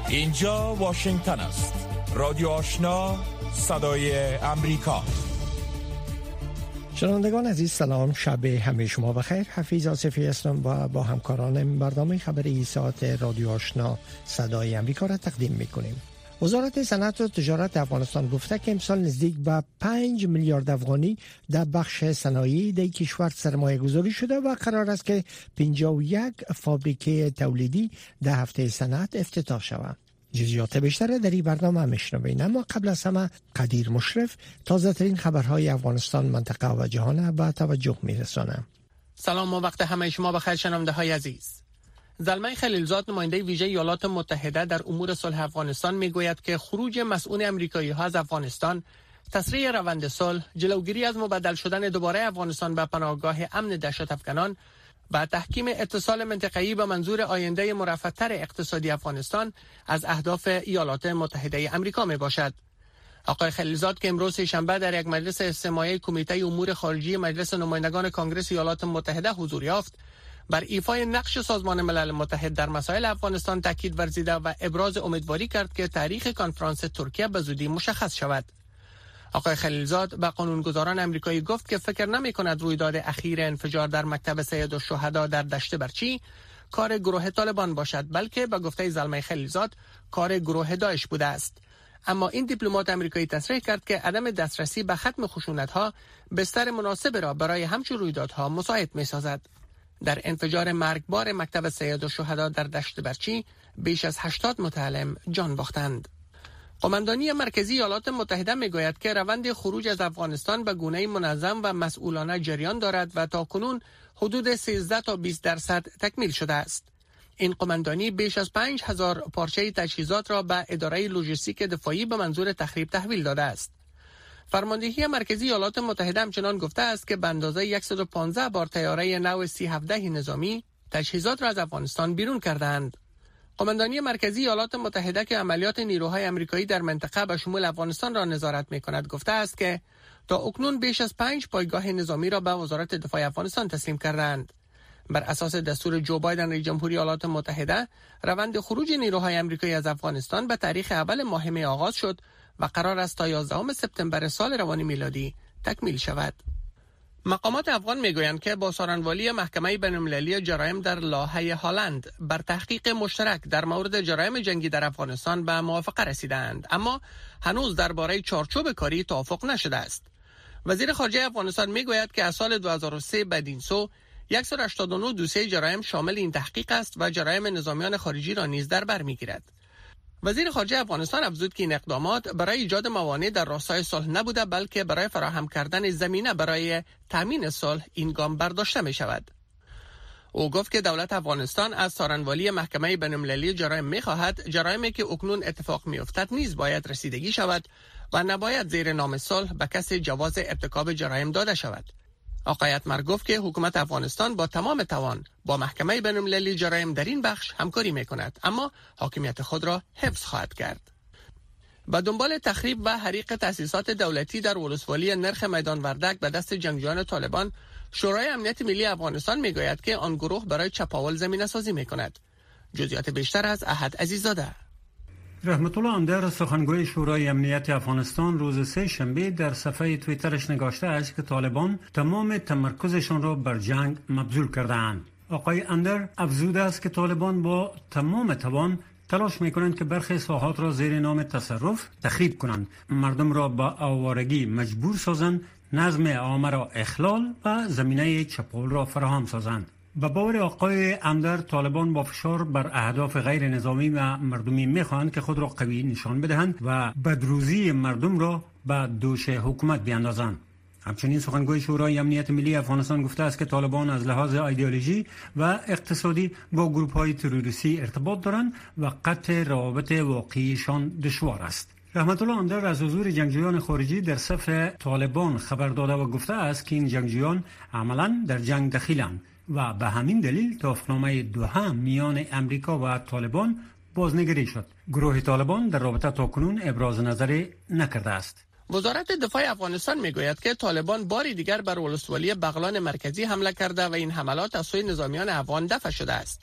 اینجا واشنگتن است. رادیو آشنا، صدای امریکا. شنوندگان عزیز سلام، شب همه شما بخیر. حفیظ آصفی هستم و با همکارانم برنامه خبری ساعت رادیو آشنا صدای امریکا را تقدیم میکنیم. وزارت صنعت و تجارت افغانستان گفته که امسال نزدیک به 5 میلیارد افغانی در بخش صنایعی در کشور سرمایه گذاری شده و قرار است که 51 فابریکه تولیدی در هفته صنعت افتتاح شود. جزئیات بیشتر در این برنامه میشنوید، اما قبل از همه قدیر مشرف تازه ترین خبرهای افغانستان، منطقه و جهان به توجه میرسانم. سلام و وقت همه شما بخیر شنونده های عزیز. زلمه خلیلزاد نماینده ویژه ایالات متحده در امور صلح افغانستان میگوید که خروج مسئول آمریکایی ها از افغانستان، تسریع روند صلح، جلوگیری از مبدل شدن دوباره افغانستان به پناهگاه امن دهشت افغانان و تحکیم اتصال منطقه‌ای به منظور آینده مرفه‌تر اقتصادی افغانستان از اهداف ایالات متحده آمریکا می باشد. آقای خلیلزاد که امروز شنبه در یک مجلس استماعی کمیته امور خارجی مجلس نمایندگان کنگره ایالات متحده حضور یافت، بر ایفای نقش سازمان ملل متحد در مسائل افغانستان تاکید ورزیده و ابراز امیدواری کرد که تاریخ کنفرانس ترکیه به زودی مشخص شود. آقای خلیلزاد به قانونگذاران آمریکایی گفت که فکر نمی‌کند رویداد اخیر انفجار در مکتب سید الشهدا در دشت برچی کار گروه طالبان باشد، بلکه به گفته زلمه خلیلزاد کار گروه داعش بوده است. اما این دیپلمات آمریکایی تصریح کرد که عدم دسترسی به ختم خشونت‌ها بستر مناسب را برای همچون رویدادها مساعد می‌سازد. در انفجار مرگبار مکتب سید الشهدا در دشت برچی بیش از 80 متعلم جان باختند. قماندانی مرکزی ایالات متحده میگوید که روند خروج از افغانستان به گونه‌ای منظم و مسئولانه جریان دارد و تاکنون حدود 13 تا 20% تکمیل شده است. این قماندانی بیش از 5000 پارچه تجهیزات را به اداره لوجستیک دفاعی به منظور تخریب تحویل داده است. فرماندهی مرکزی ایالات متحده همچنان گفته است که به اندازه 115 بار طیاره نو C-17 نظامی تجهیزات را از افغانستان بیرون کردند. قماندانی مرکزی ایالات متحده که عملیات نیروهای آمریکایی در منطقه به شمول افغانستان را نظارت می‌کند گفته است که تا اکنون بیش از 5 پایگاه نظامی را به وزارت دفاع افغانستان تسلیم کردند. بر اساس دستور جو بایدن رئیس جمهوری ایالات متحده، روند خروج نیروهای آمریکایی از افغانستان به تاریخ اول ماه می آغاز شد و قرار است تا 11 سپتامبر سال روان میلادی تکمیل شود. مقامات افغان میگویند که با سارنوالی محکمه بین‌المللی جرایم در لاهه هلند بر تحقیق مشترک در مورد جرایم جنگی در افغانستان به موافقه رسیدند، اما هنوز درباره چارچوب کاری توافق نشده است. وزیر خارجه افغانستان میگوید که از سال 2003 بدین سو 189 دوسیه جرایم شامل این تحقیق است و جرایم نظامیان خارجی را نیز در بر میگیرد. وزیر خارجه افغانستان افزود که این اقدامات برای ایجاد موانع در راستای صلح نبوده، بلکه برای فراهم کردن زمینه برای تامین صلح این گام برداشته می شود. او گفت که دولت افغانستان از سارنوالی محکمه بین‌المللی جرایم می خواهد جرایمی که اکنون اتفاق می افتد نیز باید رسیدگی شود و نباید زیر نام صلح به کسی جواز ارتکاب جرایم داده شود. آقای اتمر گفت که حکومت افغانستان با تمام توان با محکمه بین‌المللی جرایم در این بخش همکاری می‌کند، اما حاکمیت خود را حفظ خواهد کرد. با دنبال تخریب و حریق تأسیسات دولتی در ولسوالی نرخ میدان وردک به دست جنگجویان طالبان، شورای امنیت ملی افغانستان می‌گوید که آن گروه برای چپاول زمینه‌سازی می‌کند. جزئیات بیشتر از احد عزیزاده. رحمت الله اندر، سخنگوی شورای امنیت افغانستان، روز سه شنبه در صفحه توییترش نگاشته است که طالبان تمام تمرکزشان را بر جنگ مبذول کرده‌اند. آقای اندر افزوده است که طالبان با تمام توان تلاش می‌کنند که برخی ساحات را زیر نام تصرف تخریب کنند، مردم را با آوارگی مجبور سازند، نظم عامه را اخلال و زمینه چپاول را فراهم سازند. به باور آقای اندر، طالبان با فشار بر اهداف غیر نظامی و مردمی میخواهند که خود را قوی نشان بدهند و بدروزی مردم را به دوش حکومت بیاندازند. همچنین سخنگوی شورای امنیت ملی افغانستان گفته است که طالبان از لحاظ ایدئولوژی و اقتصادی با گروه‌های تروریستی ارتباط دارند و قطع روابط واقعیشان دشوار است. رحمت الله اندر از حضور جنگجویان خارجی در صف طالبان خبر داده و گفته است که این جنگجویان عملاً در جنگ دخیلند و به همین دلیل توافقنامه دوحه میان امریکا و طالبان بازنگری شد. گروه طالبان در رابطه تاکنون ابراز نظری نکرده است. وزارت دفاع افغانستان میگوید که طالبان باری دیگر بر ولسوالی بغلان مرکزی حمله کرده و این حملات از سوی نظامیان افغان دفع شده است.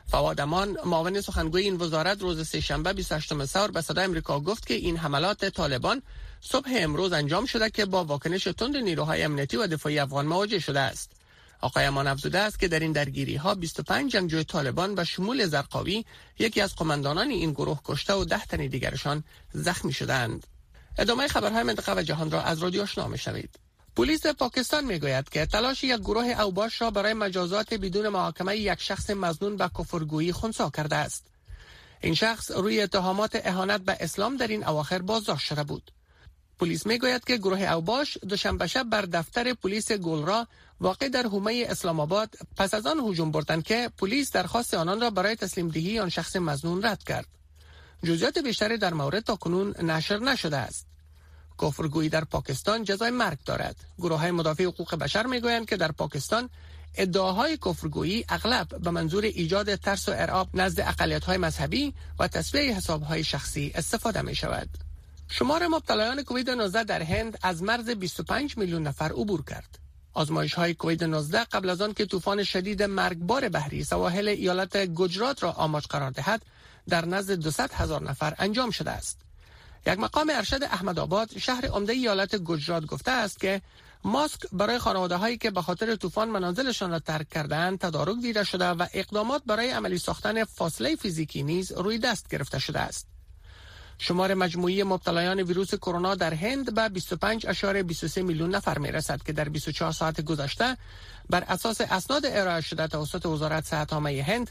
فواد امان معاون سخنگوی این وزارت روز سه‌شنبه 28 ثور به صدای آمریکا گفت که این حملات طالبان صبح امروز انجام شده که با واکنش تند نیروهای امنیتی و دفاعی افغان مواجه شده است. آقای امان افزوده است که در این درگیری‌ها 25 جنگجوی طالبان به شمول زرقاوی یکی از قماندانان این گروه کشته و 10 تن دیگرشان زخمی شدند. ادامه خبرهای منطقه و جهان را از رادیو آشنا می‌شنوید. پلیس پاکستان میگوید که تلاش یک گروه اوباش را برای مجازات بدون محاکمه یک شخص مظنون به کفرگویی خنثی کرده است. این شخص روی اتهامات اهانت به اسلام در این اواخر بازداشت شده بود. پلیس میگوید که گروه اوباش دوشنبه شب بر دفتر پلیس گلرا واقع در حومه اسلام آباد پس از آن هجوم بردند که پلیس درخواست آنان را برای تسلیم دهی آن شخص مظنون رد کرد. جزئیات بیشتری در مورد تاکنون نشر نشده است. کفرگویی در پاکستان جزای مرگ دارد. گروه‌های مدافع حقوق بشر میگویند که در پاکستان ادعاهای کفرگویی اغلب به منظور ایجاد ترس و ارعاب نزد اقلیت‌های مذهبی و تسویه حساب‌های شخصی استفاده می‌شود. شمار مبتلایان کووید 19 در هند از مرز 25 میلیون نفر عبور کرد. آزمایش‌های کووید 19 قبل از آن که طوفان شدید مرگبار بحری سواحل ایالت گجرات را آماج قرار دهد در نزد 200,000 نفر انجام شده است. یک مقام ارشد احمدآباد شهر عمده ایالت گجرات گفته است که ماسک برای خانواده‌هایی که به خاطر طوفان منازلشان را ترک کرده‌اند تدارک دیده شده و اقدامات برای عملی ساختن فاصله فیزیکی نیز روی دست گرفته شده است. شمار مجموعی مبتلایان ویروس کرونا در هند به 25.23 میلیون نفر میرسد که در 24 ساعت گذشته بر اساس اسناد ارائه شده توسط وزارت صحت عامه هند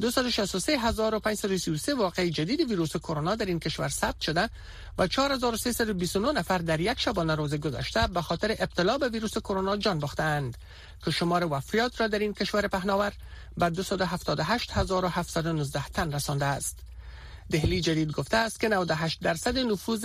263,533 واقعه جدید ویروس کرونا در این کشور ثبت شده و 4,329 نفر در یک شبانه روز گذشته به خاطر ابتلا به ویروس کرونا جان باختند که شمار وفیات را در این کشور پهناور به 278,719 تن رسانده است. دهلی جدید گفته است که 98% نفوذ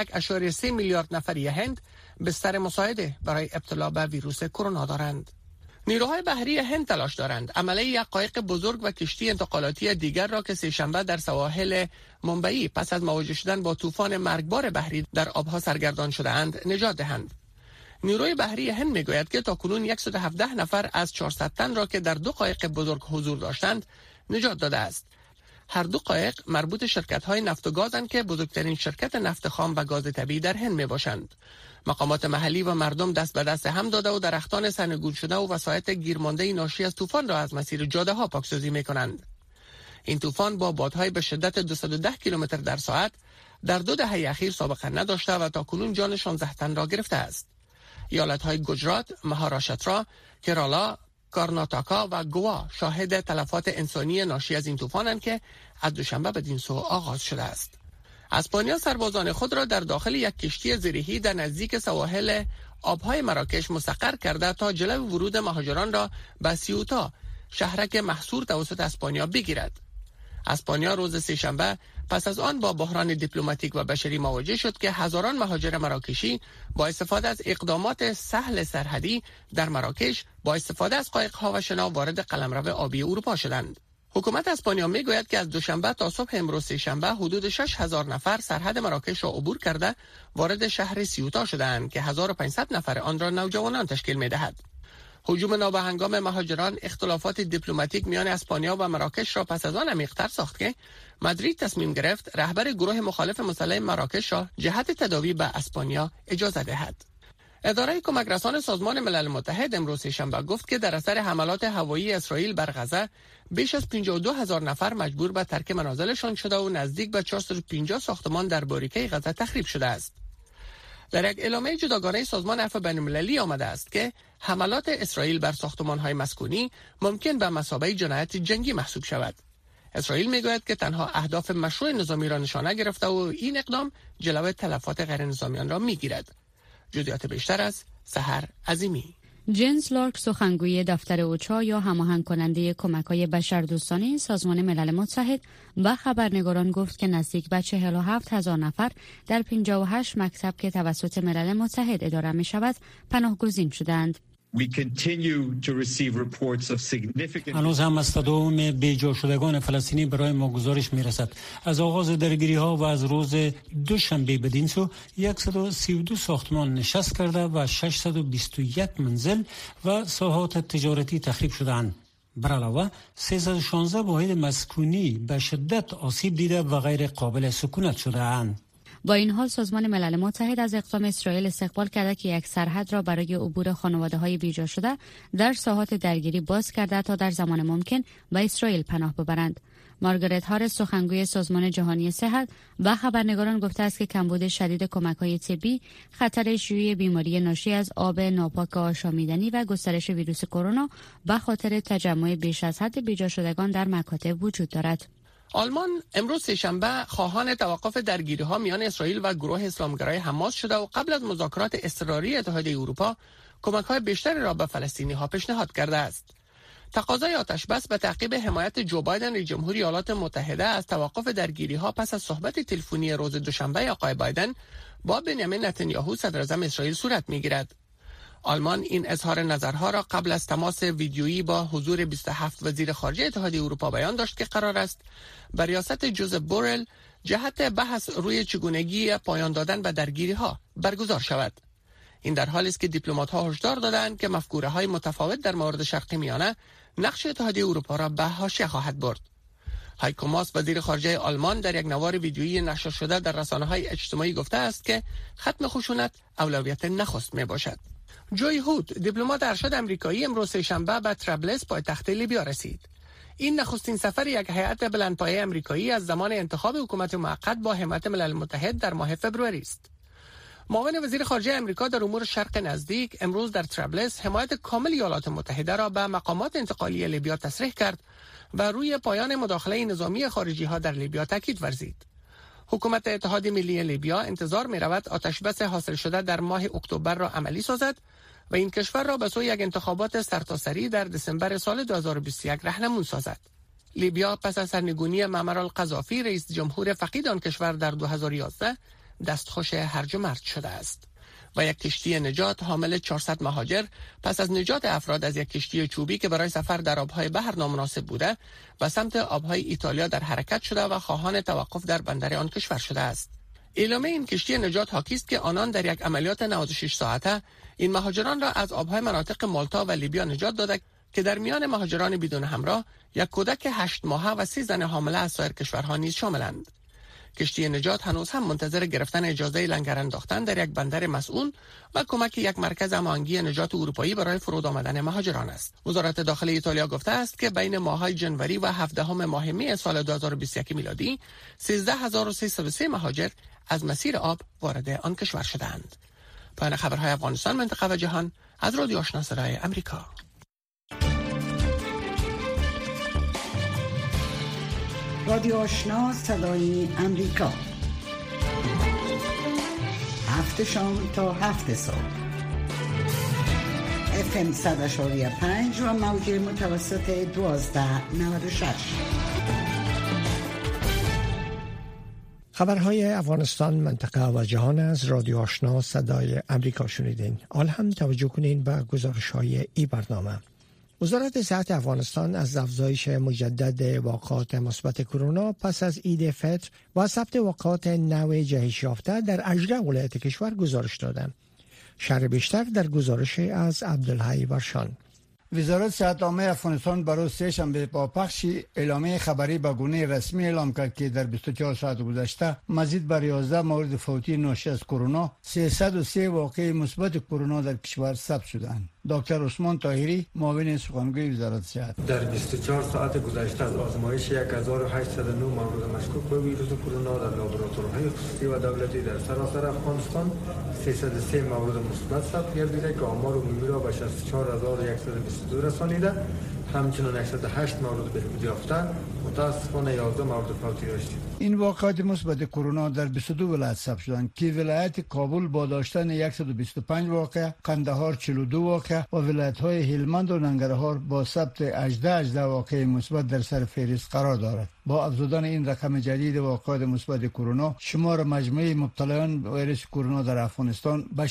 1.3 میلیارد نفری هند بستر مساعده برای ابتلا به ویروس کرونا دارند. نیروهای بحری هند تلاش دارند عمله یک قایق بزرگ و کشتی انتقالاتی دیگر را که سه‌شنبه در سواحل ممبئی پس از مواجه شدن با طوفان مرگبار بحری در آبها سرگردان شده‌اند نجات دهند. نیروی بحری هند میگوید که تاکنون 117 نفر از 400 تن را که در 2 قایق بزرگ حضور داشتند نجات داده است. هر 2 قایق مربوط شرکت‌های نفت و گازند که بزرگترین شرکت نفت خام و گاز طبیعی در هند میباشند. مقامات محلی و مردم دست به دست هم داده و درختان سرنگون شده و وسایط گیرمانده ناشی از طوفان را از مسیر جاده‌ها پاکسازی می‌کنند. این طوفان با بادهای به شدت 210 کیلومتر در ساعت در 2 دهه اخیر سابقه نداشته و تاکنون جان 16 تن را گرفته است. ایالت‌های گجرات، مهاراشترا، کرالا، کارناتاکا و گوا شاهد تلفات انسانی ناشی از این طوفانند که از دوشنبه بدین سو آغاز شده است. اسپانیا سربازان خود را در داخل یک کشتی زیرهی در نزدیک سواحل آبهای مراکش مستقر کرده تا جلو ورود مهاجران را به سیوتا، شهرک محصور توسط اسپانیا بگیرد. اسپانیا روز سه‌شنبه پس از آن با بحران دیپلماتیک و بشری مواجه شد که هزاران مهاجر مراکشی با استفاده از اقدامات سهل سرحدی در مراکش با استفاده از قایق‌ها و شنا وارد قلمرو آبی اروپا شدند. حکومت اسپانیا میگوید که از دوشنبه تا صبح امروز سه‌شنبه حدود 6,000 نفر سرحد مراکش را عبور کرده وارد شهر سیوتا شدند که 1,500 نفر آن را نوجوانان تشکیل می‌دهد. هجوم نابهنگام مهاجران اختلافات دیپلماتیک میان اسپانیا و مراکش را پس از آن عمیق‌تر ساخت که مادرید تصمیم گرفت رهبر گروه مخالف مسلح مراکش را جهت تداوی به اسپانیا اجازه دهد. اداره کمک رسان سازمان ملل متحد امروز شنبه گفت که در اثر حملات هوایی اسرائیل بر غزه بیش از 52,000 نفر مجبور به ترک منازلشان شده و نزدیک به 450 ساختمان در باریکه غزه تخریب شده است. در یک اعلامیه جداگانه سازمان عفو بین‌المللی آمده است که حملات اسرائیل بر ساختمان‌های مسکونی ممکن به مثابه جنایت جنگی محسوب شود. اسرائیل میگوید که تنها اهداف مشروع نظامی را نشانه گرفته و این اقدام جلوی تلفات غیر نظامیان را میگیرد. جزئیات بیشتر از سحر عظیمی. جنس لارک سخنگوی دفتر اوچا یا هماهنگ کننده کمک‌های بشردوستانه سازمان ملل متحد و خبرنگاران گفت که نزدیک به 47,000 نفر در 58 مکتب که توسط ملل متحد اداره می‌شود پناهگزین شدند. هنوز هم از تداوم بیجا شدگان فلسطینی برای ما گزارش میرسد. از آغاز درگیری ها و از روز دوشنبه بدین سو 132 ساختمان نشست کرده و 621 منزل و ساحات تجارتی تخریب شدند. بر علاوه 316 واحد مسکونی به شدت آسیب دیده و غیر قابل سکونت شده اند. با این حال سازمان ملل متحد از اقدام اسرائیل استقبال کرده که یک سرحد را برای عبور خانواده‌های بیجا شده در ساحات درگیری باز کرده تا در زمان ممکن به اسرائیل پناه ببرند. مارگارت هارس سخنگوی سازمان جهانی صحت و خبرنگاران گفته است که کمبود شدید کمک‌های طبی، خطر شیوع بیماری ناشی از آب ناپاک آشامیدنی و گسترش ویروس کرونا به خاطر تجمع بیش از حد بیجا شدگان در مکاتب وجود دارد. آلمان امروز سه‌شنبه خواهان توقف درگیری‌ها میان اسرائیل و گروه اسلامگرای حماس شده و قبل از مذاکرات اضطراری اتحادیه اروپا کمک‌های بیشتری را به فلسطینی‌ها پیشنهاد کرده است. تقاضای آتشبس به تعقیب حمایت جو بایدن رئیس جمهور ایالات متحده از توقف درگیری‌ها پس از صحبت تلفنی روز دوشنبه آقای بایدن با بنیامین نتانیاهو صدر اعظم اسرائیل صورت می‌گیرد. آلمان این اظهار نظرها را قبل از تماس ویدیویی با حضور 27 وزیر خارجه اتحادیه اروپا بیان داشت که قرار است به ریاست جوزف بورل جهت بحث روی چگونگی پایان دادن به درگیری‌ها برگزار شود. این در حالی است که دیپلمات‌ها هشدار دادند که مفکوره‌های متفاوت در مورد شرق میانه نقش اتحادیه اروپا را به حاشیه خواهد برد. هایکو ماس وزیر خارجه آلمان در یک نوار ویدیویی نشر شده در رسانه‌های اجتماعی گفته است که ختم خشونت اولویت نخست میباشد. جوی هوت دیپلمات ارشد آمریکایی امروز سه‌شنبه به طرابلس پایتخت لیبیا رسید. این نخستین سفر یک هیئت بلندپایه آمریکایی از زمان انتخاب حکومت موقت با حمایت ملل متحد در ماه فوریه است. معاون وزیر خارجه آمریکا در امور شرق نزدیک امروز در طرابلس حمایت کامل ایالات متحده را به مقامات انتقالی لیبیا تصریح کرد و روی پایان مداخله نظامی خارجی ها در لیبیا تاکید ورزید. حکومت اتحاد ملی لیبیا انتظار می رود آتشبس حاصل شده در ماه اکتبر را عملی سازد و این کشور را به سوی یک انتخابات سرتاسری در دسامبر سال 2021 راهنمون سازد. لیبیا پس از سرنگونی معمر القذافی رئیس جمهور فقید آن کشور در 2011 دستخوش هرج و مرج شده است و یک کشتی نجات حامل 400 مهاجر پس از نجات افراد از یک کشتی چوبی که برای سفر در آبهای بحر نامناسب بوده و سمت آبهای ایتالیا در حرکت شده و خواهان توقف در بندر آن کشور شده است. اعلام این کشتی نجات حاکی است که آنان در یک عملیات 96 ساعته این مهاجران را از آبهای مناطق مالتا و لیبیا نجات داده که در میان مهاجران بدون همراه یک کودک 8 ماهه و 3 زن حامله از سایر کشورها نیز شاملند. کشتی نجات هنوز هم منتظر گرفتن اجازه لنگر انداختن در یک بندر مسئول و کمک یک مرکز هماهنگی نجات اروپایی برای فرود آمدن مهاجران است. وزارت داخلی ایتالیا گفته است که بین ماه‌های جنوری و 17 ماه می سال 2021 میلادی 13303 مهاجر از مسیر آب وارد آن کشور شدند. پایان خبرهای افغانستان، منطقه و جهان از رادیو آشنا صدای آمریکا. رادیو آشنا صدای آمریکا، 7 شام تا 7 صبح، FM 100.5 و موج متوسط 1296. خبرهای افغانستان، منطقه و جهان از رادیو آشنا صدای آمریکا شنیدین. حال هم توجه کنین به گزارش‌های این برنامه. وزارت صحت افغانستان از افزایش مجدد واقعات مثبت کرونا پس از عید فطر و ثبت واقعات نو جهش یافته در 18 ولایت کشور گزارش دادند. شرح بیشتر در گزارش از عبدالحی ورشان. وزارت صحت عامه افغانستان برای سه‌شنبه با پخش اعلامیه خبری به گونه رسمی اعلام کرد که در 24 ساعت گذشته مزید بر 11 مورد فوتی ناشی از کرونا 303 واقعه مثبت کرونا در کشور ثبت شدند. دکتر عثمان طاهری، معاون سخنگوی وزارت صحت: در 24 ساعت گذشته از آزمایش 1809 مورد مشکوک به ویروس کرونا در لابراتوارهای خصوصی و دولتی در سراسر افغانستان 303 مورد مثبت ثبت گردیده که آمار عمومی را به 64122 رسانیده. همچنین 108 مورد بهبود یافته، متاسفانه 11 مورد فوتی داشتیم. این واقعات مثبت کرونا در 22 ولایت ثبت شدند که ولایت کابل با داشتن 125 واقعه، قندهار 42 واقعه و ولایت‌های هلمند و ننگرهار با ثبت 18 واقعه مثبت در سر فهرست قرار دارد. با افزودن این رقم جدید واقعات مثبت کرونا، شمار مجموعی مبتلایان به ویروس کرونا در افغانستان به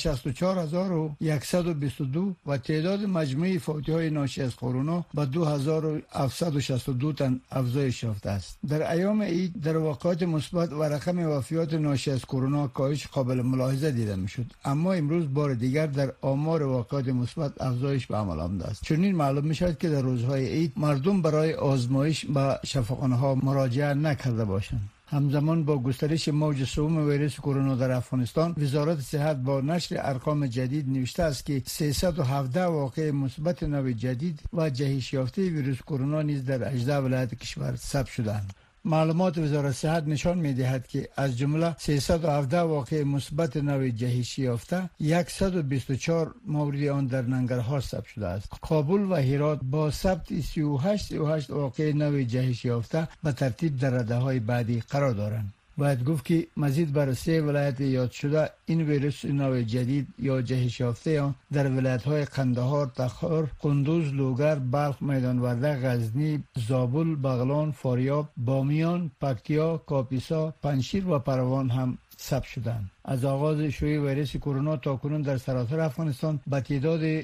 64122 و تعداد مجموعی فوتی‌های ناشی از کرونا به 2762 تن افزایش یافته است. در ایام عید در واقعات مثبت و رقم وفیات ناشی از کرونا کاهش قابل ملاحظه دیده میشد، اما امروز بار دیگر در آمار واقعات مثبت افزایش به عمل آمده است. چنین معلوم میشد که در روزهای عید مردم برای آزمایش به شفاخانه‌ها مراجعه نکرده باشند. همزمان با گسترش موج سوم ویروس کرونا در افغانستان، وزارت صحت با نشر ارقام جدید نوشته است که 317 واقعه مثبت نو جدید و جهش یافته ویروس کرونا نیز در 18 ولایت کشور ثبت شدند. معلومات وزارت صحت نشان می‌دهد که از جمله 317 واقعه مثبت نو جهش یافته، 124 مورد آن در ننگرهار ثبت شده است. کابل و هرات با ثبت 38 واقعه نو جهش یافته به ترتیب در رده‌های بعدی قرار دارند. باید گفت که مزید بر 3 ولایت یاد شده این ویروس نو جدید یا جهش یافته در ولایت‌های قندهار، تخار، قندوز، لوگر، بلخ، میدان وردک، غزنی، زابل، بغلان، فاریاب، بامیان، پکتیا، کاپیسا، پنجشیر و پروان هم ثبت شدند. از آغاز شیوع ویروس کرونا تا کنون در سراسر افغانستان به تعداد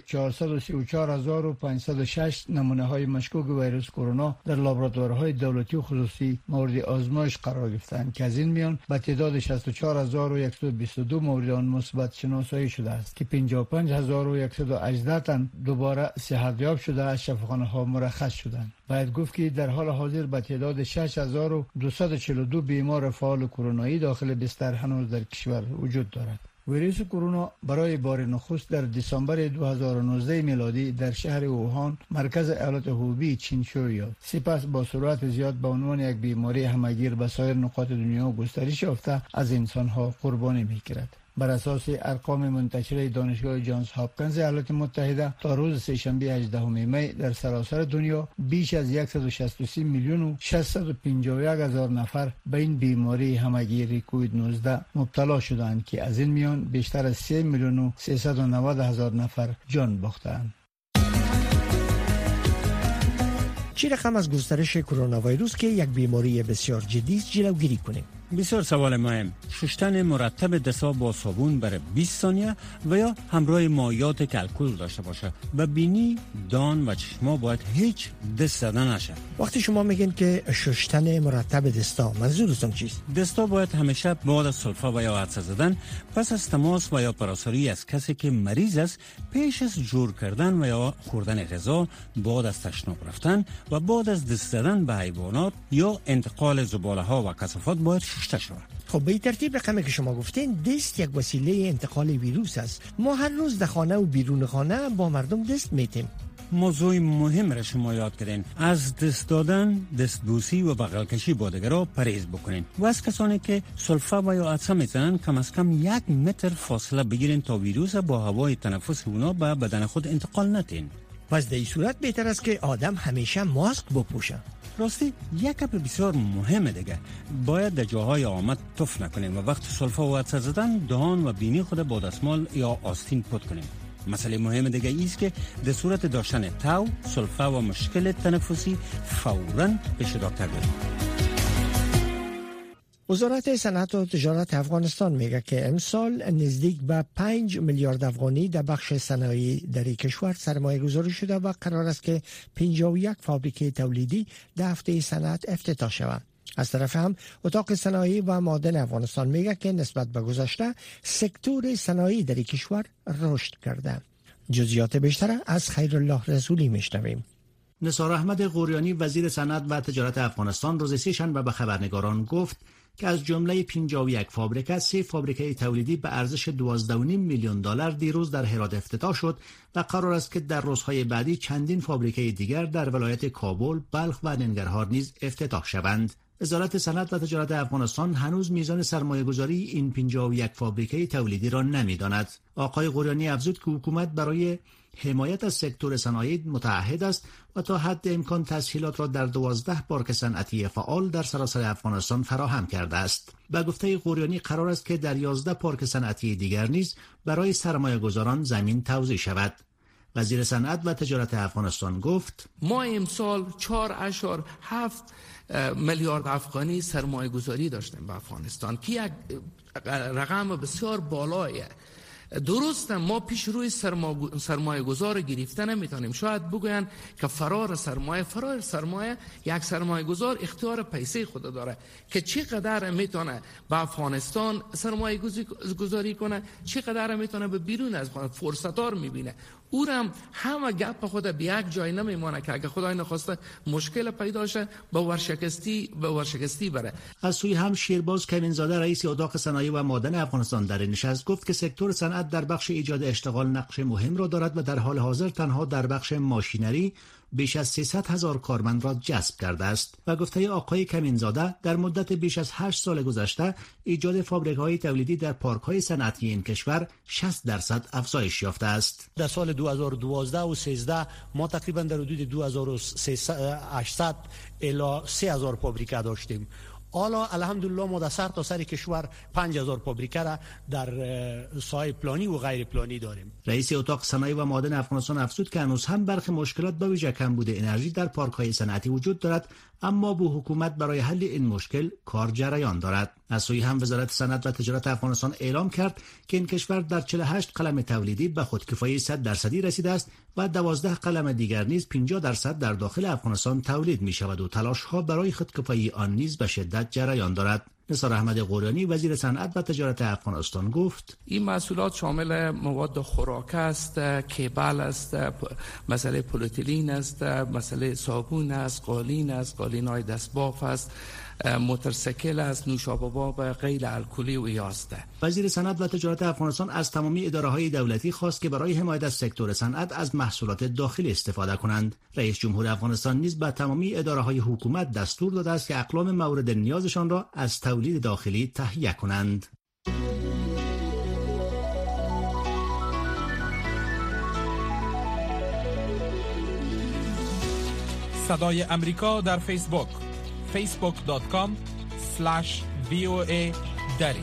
434506 نمونه های مشکوک ویروس کرونا در لابراتوارهای دولتی و خصوصی مورد آزمایش قرار گرفتند که از این میان به تعداد 64122 مورد آن مثبت شناسایی شده است که 55118 تن دوباره صحتیاب شده از شفاخانه‌ها مرخص شدند. باید گفت که در حال حاضر به تعداد 6242 بیمار فعال کرونایی داخل بستر هنوز در کشور وجود دارد. ویروس کرونا برای بار نخست در دسامبر 2019 میلادی در شهر اوهان، مرکز ایالت هوبی چین شروع یافت. سپس با سرعت زیاد به عنوان یک بیماری همهگیر به سایر نقاط دنیا گسترش یافته از انسانها قربانی می‌گیرد. بر اساس ارقام منتشره دانشگاه جانز هاپکینز ایالات متحده تا روز سه‌شنبه 18 می در سراسر دنیا بیش از 163 میلیون و 651 هزار نفر به این بیماری همهگیر کووید 19 مبتلا شدند که از این میان بیشتر از 3 میلیون و 390 هزار نفر جان باختند. چه رقم از گسترش کرونا ویروس که یک بیماری بسیار جدی است جلوگیری کنیم؟ بسیار سوال مهم. شستن مرتب دست‌ها با صابون برای 20 ثانیه و یا همراه مایعات که الکل داشته باشه. به بینی، دان و چشما باید هیچ دست زدن نشه. وقتی شما میگین که شستن مرتب دستا، منظورتون چیست؟ دستا باید همیشه بعد از سلفه و یا عطسه زدن، پس از تماس و یا پراساری از کسی که مریض است، پیش از جور کردن و یا خوردن غذا، بعد از تشناب رفتن و بعد از دست زدن به حیوانات یا انتقال زباله ها و کثافات باید شسته شود. خب به ترتیب رقمی که شما گفتین، دست یک وسیله انتقال ویروس است. ما هر روز در خانه و بیرون خانه با مردم دست میتیم. موضوع مهم را شما یاد کردین. از دست دادن، دستبوسی و بغل کشی با دیگران پرهیز بکنین و از کسانی که سلفه و یا عطسه میزنن کم از کم 1 متر فاصله بگیرین تا ویروس با هوای تنفس اونا به بدن خود انتقال ندین. پس در این صورت بهتر است که آدم همیشه ماسک بپوشه. راستی یک کپ بسیار مهمه دیگه، باید در جاهای آمد تف نکنیم و وقت سلفه و عطسه زدن دهان و بینی خود با دستمال یا آستین پاک کنیم. مسئله مهم دیگه ایست که در صورت داشتن تاو، سلفه و مشکل تنفسی فوراً پیش دکتر بریم. وزارت صنعت و تجارت افغانستان میگه که امسال نزدیک به 5 میلیارد افغانی در بخش صنایع در کشور سرمایه گذاری شده و قرار است که 51 فابریکه تولیدی در هفته صنعت افتتاح شود. از طرف هم اتاق صنایع و معادن افغانستان میگه که نسبت به گذشته سکتور صنایع در کشور رشد کرده. جزئیات بیشتر از خیرالله رسولی میشنویم. نثار احمد قوریانی وزیر صنعت و تجارت افغانستان روز سه‌شنبه به خبرنگاران گفت که از جمله 51 فابریکه 3 فابریکه تولیدی به ارزش 12.5 میلیون دلار دیروز در هرات افتتاح شد و قرار است که در روزهای بعدی چندین فابریکه دیگر در ولایت کابل، بلخ و ننگرهار نیز افتتاح شوند. وزارت صنعت و تجارت افغانستان هنوز میزان سرمایه‌گذاری این 51 فابریکه تولیدی را نمی‌داند. آقای قوریانی افزود که حکومت برای حمایت از سکتور صنایع متعهد است و تا حد امکان تسهیلات را در 12 پارک صنعتی فعال در سراسر افغانستان فراهم کرده است. به گفته قوریانی قرار است که در 11 پارک صنعتی دیگر نیز برای سرمایه‌گذاران زمین توزیع شود. وزیر صنعت و تجارت افغانستان گفت ما امسال 4.7 میلیارد افغانی سرمایه گذاری داشتیم به افغانستان که یک رقم بسیار بالایه. درسته ما پیش روی سرمایه گذار گرفته نمیتونیم. شاید بگوین که فرار سرمایه یک سرمایه گذار اختیار پیسه خود داره که چقدر میتونه به افغانستان سرمایه گذاری کنه، چقدر میتونه به بیرون از فرصت‌ها رو میبینه. اونم همه گپ خود به یک جای نمیمونه که اگه خدای نخواسته مشکل پیدا شه به ورشکستی بره. از سوی هم شیرباز کمینزاده رئیس اتاق صنایع و معدن افغانستان در نشست گفت که سکتور صنعت در بخش ایجاد اشتغال نقش مهم را دارد و در حال حاضر تنها در بخش ماشینری بیش از 300,000 کارمند را جذب کرده است و گفته آقای کمینزاده در مدت بیش از 8 سال گذشته ایجاد فابریک‌های تولیدی در پارک‌های صنعتی این کشور 60% افزایش یافته است. در سال 2012 و 13 ما تقریبا در حدود 2800 الی 3000 فابریکه داشتیم. حالا الحمدلله ما در سرتاسر کشور 5000 فابریکه را در ساحه پلانی و غیر پلانی داریم. رئیس اتاق صنایع و معدن افغانستان افزود که هنوز هم برخی مشکلات به ویژه کمبود انرژی در پارک‌های صنعتی وجود دارد، اما با حکومت برای حل این مشکل کار جریان دارد. از سوی هم وزارت صنعت و تجارت افغانستان اعلام کرد که این کشور در 48 قلم تولیدی به خودکفایی 100% رسیده است و 12 قلم دیگر نیز 50% در داخل افغانستان تولید می شود و تلاش‌ها برای خودکفایی آن نیز به شدت جریان دارد. نثار احمد قریانی وزیر صنعت و تجارت افغانستان گفت این محصولات شامل مواد خوراک است، کیبل است، مسئله پلیتیلین است، مسئله صابون است، قالین است، قالین‌های دستباف است، موتورسیکل است، نوشابه‌ها غیر الکلی و یاسته. وزیر صنعت و تجارت افغانستان از تمامی اداره‌های دولتی خواست که برای حمایت از سکتور صنعت از محصولات داخلی استفاده کنند. رئیس جمهور افغانستان نیز به تمامی اداره‌های حکومت دستور داده است که اقلام مورد نیازشان را از تولید داخلی تهیه کنند. صدای امریکا در فیسبوک facebook.com/VOA دری.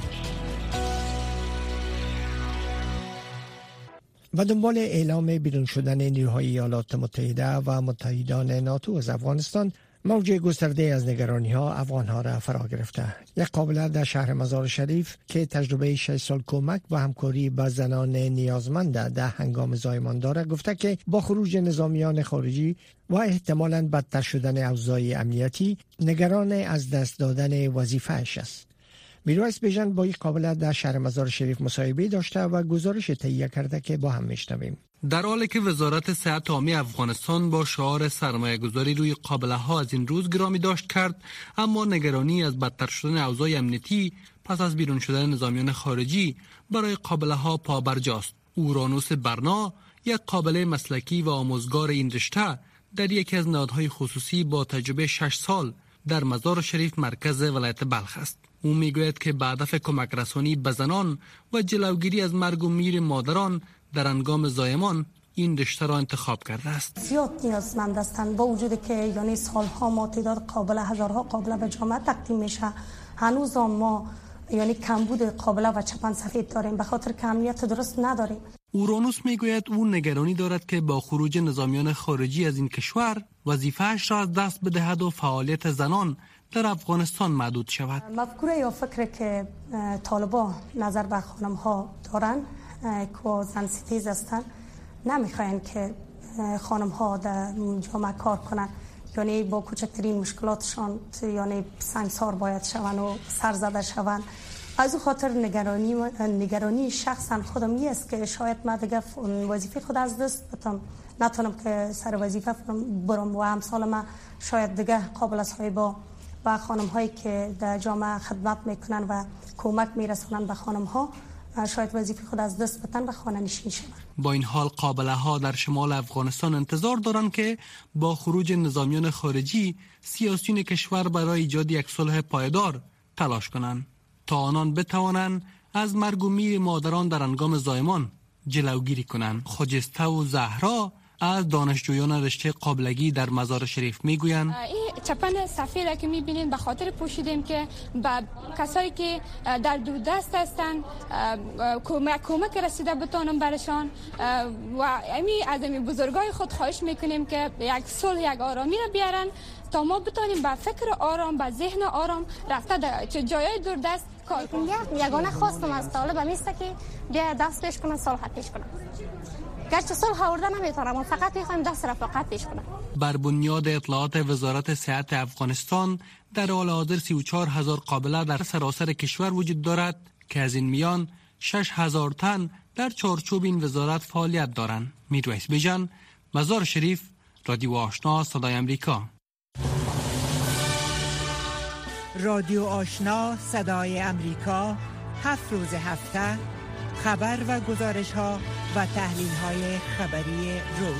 و دنبال اعلام بیرون شدن نیروهای ایالات متحده و متحدان ناتو از افغانستان، موج گسترده از نگرانی‌ها افغان‌ها را فرا گرفته. یک قابله در شهر مزار شریف که تجربه 6 سال کمک و همکاری با زنان نیازمند در هنگام زایمان دارد، گفته که با خروج نظامیان خارجی و احتمالاً بدتر شدن اوضاع امنیتی نگران از دست دادن وظیفه‌اش است. میرویس بیژن با یک قابله در شهر مزار شریف مصاحبه داشته و گزارش تهیه کرده که با هم میشنویم. در حالی که وزارت صحت عامه افغانستان با شعار سرمایه‌گذاری روی قابله‌ها از این روز گرامی داشت کرد، اما نگرانی از بدتر شدن اوضاع امنیتی پس از بیرون شدن نظامیان خارجی برای قابله‌ها پابرجاست. اورانوس برنا، یک قابله مسلکی و آموزگار این رشته، در یکی از نهادهای خصوصی با تجربه 6 سال در مزار شریف مرکز ولایت بلخ است. او میگوید که به هدف کمک رسانی به زنان و جلوگیری از مرگ و میر مادران در هنگام زایمان این رشته را انتخاب کرده است. زیاد نیازمند هستند، با وجود که یعنی سالها ما تعداد قابله هزارها قابله به جامعه تقدیم میشه، هنوز ما یعنی کمبود قابله و چپن سفید داریم به خاطر که امنیت درست نداریم. اورانوس میگوید او نگرانی دارد که با خروج نظامیان خارجی از این کشور وظیفه‌اش را از دست بدهد و فعالیت زنان در افغانستان محدود شود. مفکوره یا فکر که طالبان نظر به خانم ها دارن که زن ستیز هستن، نمیخواین که خانم ها در جامعه کار کنن، یعنی با کوچکترین مشکلاتشان یعنی سنگسار باید شون و سر زده شون. از او خاطر نگرانی شخصا خودم است که شاید من دیگه وظیفه خود از دست بدم، نتونم که سر وظیفه برم و همسال من شاید دیگه قابل صاحبا و خانم هایی که در جامعه خدمت میکنن و کمک میرسونن به خانم ها شاید وظیفه خود از دست بدن و خانه نشین شون. با این حال قابله ها در شمال افغانستان انتظار دارند که با خروج نظامیان خارجی سیاسیون کشور برای ایجاد یک صلح پایدار تلاش کنند تا آنان بتوانند از مرگ و میر مادران در هنگام زایمان جلوگیری کنند. خجسته و زهرا از دانشجویان رشته قابلگی در مزار شریف میگویند این چپن سفید که میبینین به خاطر پوشیدیم که با کسایی که در دوردست هستن کمک رسیده بتونم برشان و از بزرگای خود خواهش میکنیم که یک صلح یک آرامی رو بیارن تا ما بتونیم با فکر آرام با ذهن آرام رفته در جایای دوردست کار کنیم. یگانه خواستم از طالب میسته که بیا دست پیش کنن صلح پیش کنن. گرچه صلح آورده نمیتونم اما فقط میخوایم دست رفاقت پیش کنم. بر بنیاد اطلاعات وزارت صحت افغانستان در حال حاضر 34,000 قابله در سراسر کشور وجود دارد که از این میان 6,000 تن در چارچوب این وزارت فعالیت دارند. میرویس بیژن، مزار شریف، رادیو آشنا صدای امریکا. رادیو آشنا صدای امریکا 7 روز هفته خبر و گزارش ها و تحلیل های خبری روز.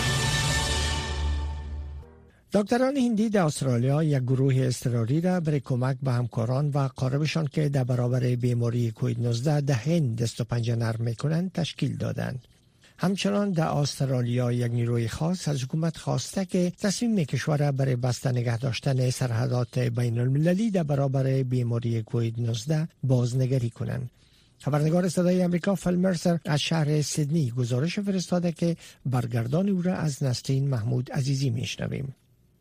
دکتران هندی در استرالیا یک گروه اضطراری را برای کمک به همکاران و اقاربشان که در برابر بیماری کووید 19 در هند دست و پنجه نرم میکنند تشکیل دادند. همچنان در استرالیا یک نیروی خاص از حکومت خواسته که تصمیم کشور برای بسته نگه داشتن سرحدات بین المللی در برابر بیماری کووید 19 بازنگری کنند. خبرنگار صدای امریکا فل مرسر از شهر سیدنی گزارش فرستاده که برگردان او را از نسرین محمود عزیزی میشنویم.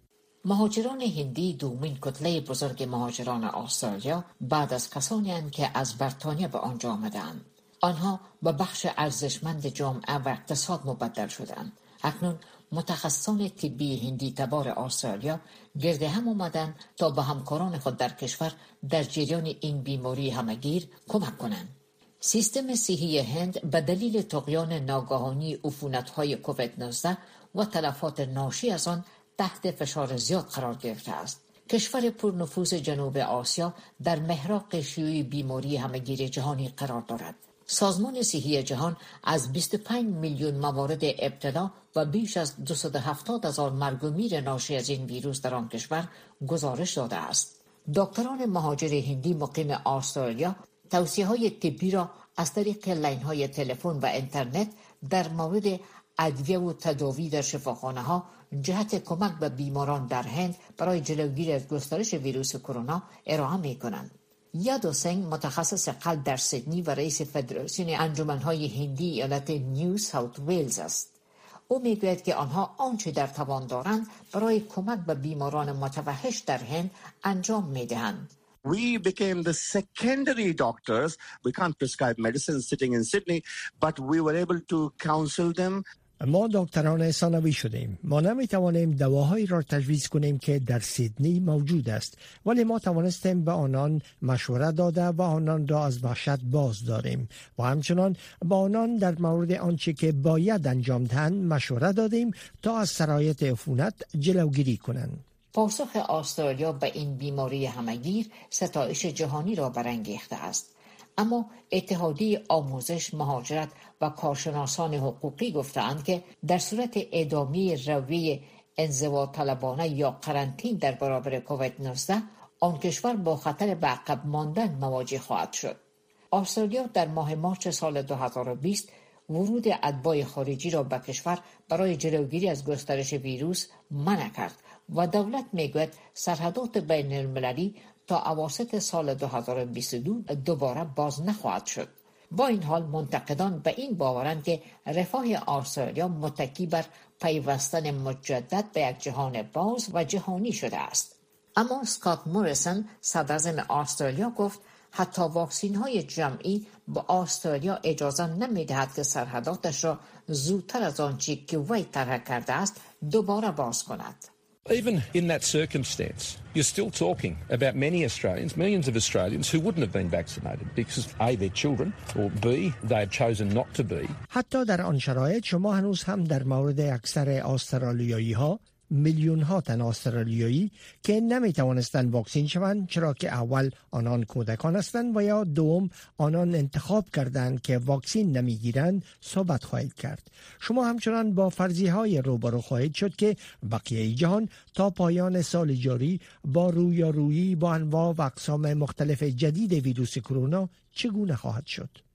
مهاجران هندی دومین کتله بزرگ مهاجران استرالیا بعد از کسانی اند که از بریتانیا به آنجا آمدند. آنها به بخش ارزشمند جامعه و اقتصاد مبدل شدند. اکنون متخصصان طبی هندی تبار استرالیا گرد هم آمدند تا به همکاران خود در کشور در جریان این بیماری همگیر کمک کنند. سیستم صحی هند به دلیل طغیان ناگهانی عفونت‌های کووید 19 و تلفات ناشی از آن تحت فشار زیاد قرار گرفته است. کشور پرنفوذ جنوب آسیا در محراق شیوع بیماری همگیر جهانی قرار دارد. سازمان صحی جهان از 25 میلیون موارد ابتلا و بیش از 270,000 مرگ و میر ناشی از این ویروس در آن کشور گزارش داده است. دکتران مهاجر هندی مقیم استرالیا توصیه‌های طبی را از طریق لاین‌های تلفن و اینترنت در مورد ادویه و تداوی در شفاخانه‌ها جهت کمک به بیماران در هند برای جلوگیری از گسترش ویروس کرونا ارائه می‌کنند. یادو سنگ متخصص قلب در سیدنی و رئیس فدراسیون انجمن‌های هندی ایالت نیو ساوت ویلز است. او میگوید که آنها آنچه در توان دارند برای کمک به بیماران متوحش در هند انجام می‌دهند. We became the secondary doctors. We can't prescribe medicine sitting in Sydney, but we were able to counsel them. ما دکتران ثانوی شدیم. ما نمیتوانیم دواهایی را تجویز کنیم که در سیدنی موجود است، ولی ما توانستیم به آنان مشوره داده و آنان را از وحشت باز داریم و همچنان با آنان در مورد آنچه که باید انجام دهند مشوره دادیم تا از سرایت عفونت جلوگیری کنند. پاسخ استرالیا به این بیماری همگیر ستایش جهانی را برانگیخته است. اما اتحادیه آموزش، مهاجرت و کارشناسان حقوقی گفتند که در صورت ادامه رویه انزوا طلبانه یا قرنطین در برابر کووید 19 آن کشور با خطر به عقب ماندن مواجه خواهد شد. استرالیا در ماه مارس سال 2020 ورود اتباع خارجی را به کشور برای جلوگیری از گسترش ویروس منع کرد و دولت میگوید سرحدات بین المللی تا اواسط سال 2022 دوباره باز نخواهد شد. با این حال منتقدان به این باورند که رفاه استرالیا متکی بر پیوستن مجدد به یک جهان باز و جهانی شده است. اما اسکات موریسون صدراعظم استرالیا گفت حتی واکسین های جمعی به استرالیا اجازه نمیدهد که سرحداتش را زودتر از آنچه که وی طرح کرده است دوباره باز کند. Even in that circumstance, you're still talking about many Australians, millions of Australians who wouldn't have been vaccinated because A, they're children, or B, they have chosen not to be. حتی در آن شرایط شما هنوز هم در مورد اکثر استرالیایی ها میلیون ها تن استرالیایی که نمی توانستند واکسین شوند، چرا که اول آنان کودکان هستند و یا دوم آنان انتخاب کردند که واکسین نمی گیرند صحبت خواهید کرد. شما همچنان با فرضیه های روبرو خواهید شد که بقیه جهان تا پایان سال جاری با رویارویی با انواع و اقسام مختلف جدید ویروس کرونا چگونه خواهد شد.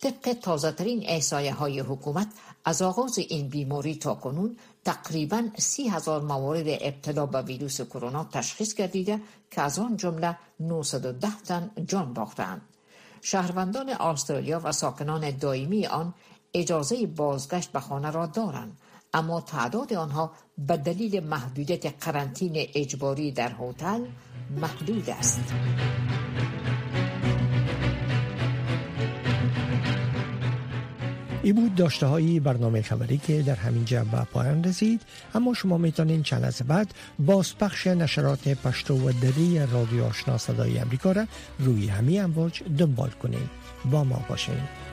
طبق تازه‌ترین احصایه‌های حکومت از آغاز این بیماری تا کنون تقریباً 30,000 موارد ابتلا به ویروس کرونا تشخیص گردیده که از آن جمله 910 تن جان باختند. شهروندان استرالیا و ساکنان دائمی آن اجازه بازگشت به خانه را دارند، اما تعداد آنها به دلیل محدودیت قرنطینه اجباری در هتل محدود است. ای بود داشته های برنامه خبری که در همین جا به پایان رسید، اما شما میتونین چند لحظه بعد بازپخش نشرات پشتو و دری رادیو آشنا صدای امریکا را روی همین امواج دنبال کنین. با ما باشین.